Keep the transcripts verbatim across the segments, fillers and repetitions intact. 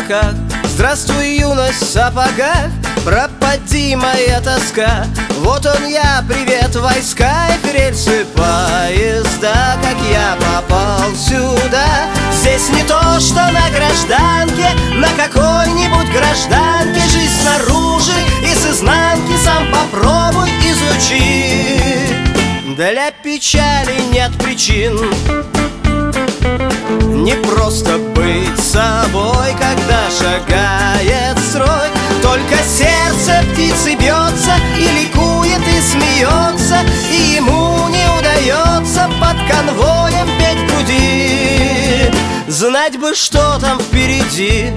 облаках. Здравствуй, юность в сапогах, пропади моя тоска. Вот он я, привет, войска и рельсы поезда. Как я попал сюда? Здесь не то, что на гражданке, на какой-нибудь гражданке. Жизнь снаружи и с изнанки сам попробуй изучи. Для печали нет причин, не просто быть собой, когда шагает строй. Только сердце птицы бьется и ликует, и смеется, и ему не удается под конвоем петь в груди. Знать бы, что там впереди.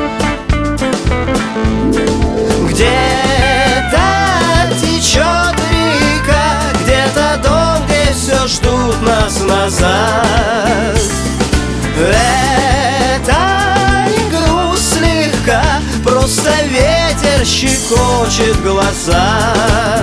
Где-то течет река, где-то дом, где все ждут нас назад. Это не грусть слегка, просто ветер щекочет глаза.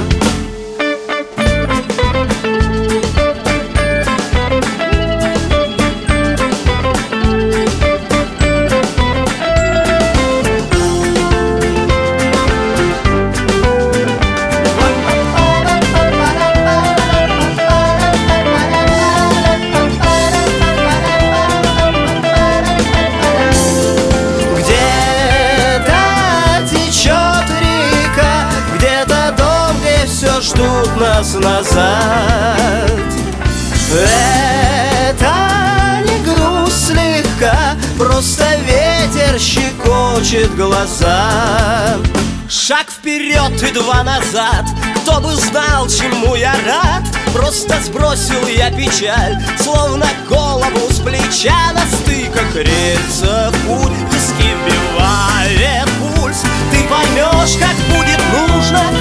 Ждут нас назад. Это не грусть слегка, просто ветер щекочет глаза. Шаг вперед и два назад, кто бы знал, чему я рад. Просто сбросил я печаль, словно голову с плеча. На стыках рельсов путь, виски вбивает пульс. Ты поймешь, как будет нужно,